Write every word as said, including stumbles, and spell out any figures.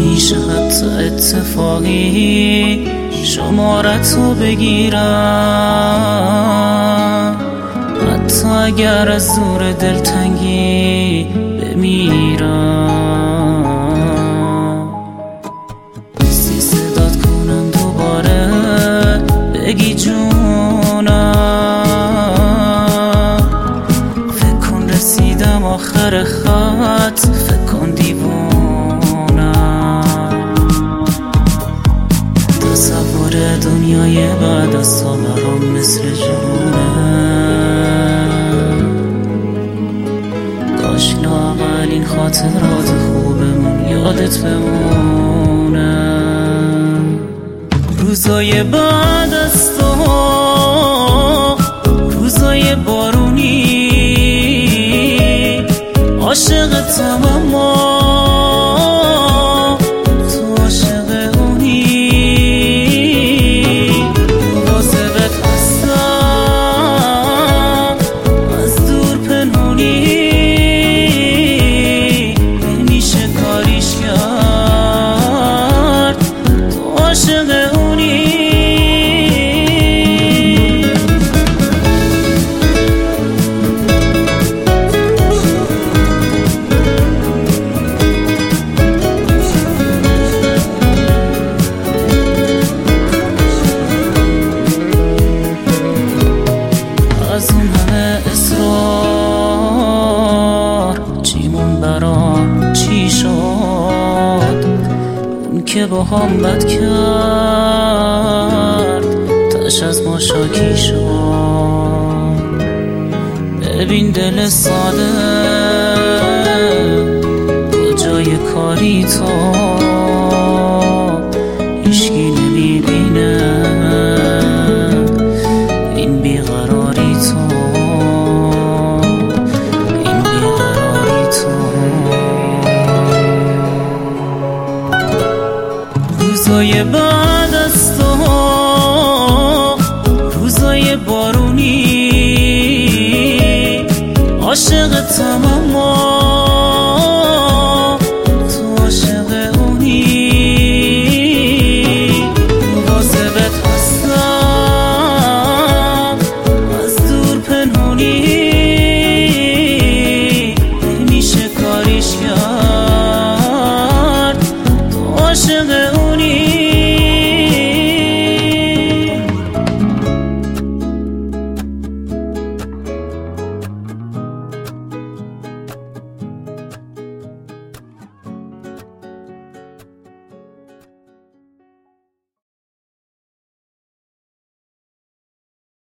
میشه حتی اتفاقی شمارتو بگیرم، حتی اگر از زور دلتنگی بمیرم. نیستی صدات کنم دوباره بگی جونم، فکر کن رسیدم آخر خط، فکر کن دیوونم. تصور دنیای بعد از تو برام مثل جونه، کاش لااقل این خاطرات خوبمون یادت بمونه. روزای بعد از تو، روزای بارونی، عاشقتم اما تو عاشق اونی. مواظبت هستم از دور پنهونی، نمیشه کاریش کرد، تو عاشق اونی. از اون همه اصرار چیمون برام چی شد؟ اون که با هم بد کرد تش از ما شاکی شد. ببین دل ساده